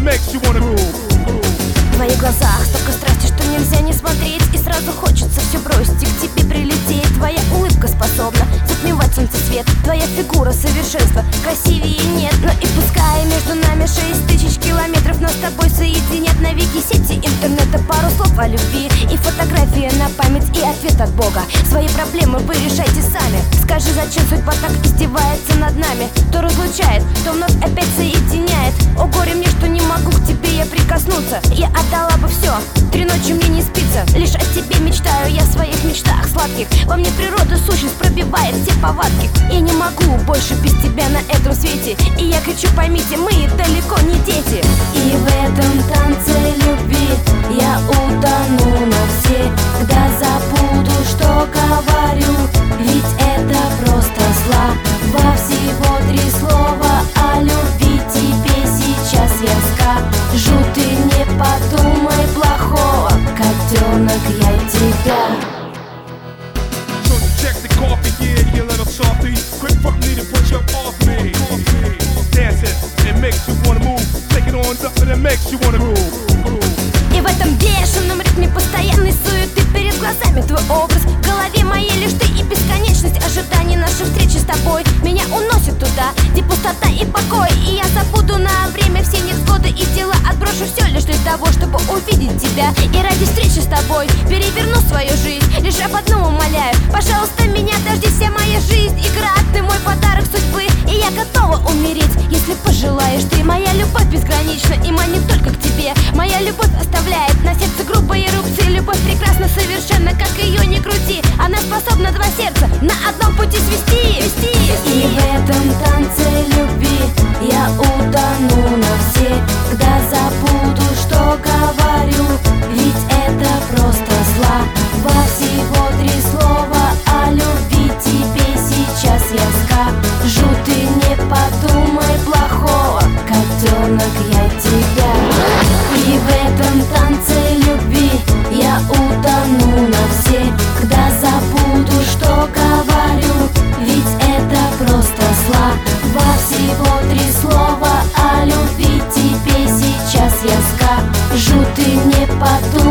makes you wanna move. В твоих глазах столько страсти, что нельзя не смотреть, и сразу хочется все бросить и к тебе прилететь. Твоя улыбка способна затмевать солнцесвет, твоя фигура совершенства, красивее нет. Но и пускай между нами 6000 километров, нас с тобой соединят навеки сети интернета. Пару слов о любви и фотография на память, и ответ от Бога. Свои проблемы вы решайте сами. Скажи, зачем судьба так издевается над нами? То разлучает, то вновь опять соединяет. О горе мне, что не могу к тебе я прикоснуться. Я отдала бы все, 3 ночи мне не спится. Лишь о тебе мечтаю я в своих мечтах сладких. Во мне природа сущность пробивает все повадки. Я не могу больше без тебя на этом свете. И я кричу, поймите, мы далеко не дети. И в этом танце любви я утону навсегда. Забуду, что говорю, ведь это просто слова. Всего 3 слова о любви тебе сейчас я скажу. Ты не подумай плохого, котенок, я тебя. So check the coffee, yeah, you little softy. Quick fuck me to put you off me. Dancing, it makes you wanna move. Taking on something that makes you wanna move. И в этом бешеном ритме постоянной суеты перед глазами твой образ, в голове моей лишь ты и бесконечность ожиданий нашей встречи с тобой. Меня уносит туда, где пустота и покой, и я забуду на время все невзгоды и дела. Отброшу все лишь для того, чтобы увидеть тебя. И ради встречи с тобой переверну свою жизнь. Лишь об одном умоляю, пожалуйста, меня дожди. Вся моя жизнь игра, ты мой подарок судьбы, и я готова умереть, если пожелаешь ты. Моя любовь безгранична и манит только к тебе. Моя любовь оставляет на сердце грубые рубцы. Любовь прекрасна совершенно, как ее не крути. Она способна 2 сердца на одном пути свести. И в этом танце любви я утону навсегда. Забуду, что говорю, ведь это просто слова. Всего 3 слова о любви тебе сейчас я скажу. Ты не подумай плохого, котенок, я тебя. И в этом танце любви я утону навсегда. Забуду, что говорю, ведь это просто слова. Всего 3 слова о любви тебе сейчас я скажу. Ты не подумай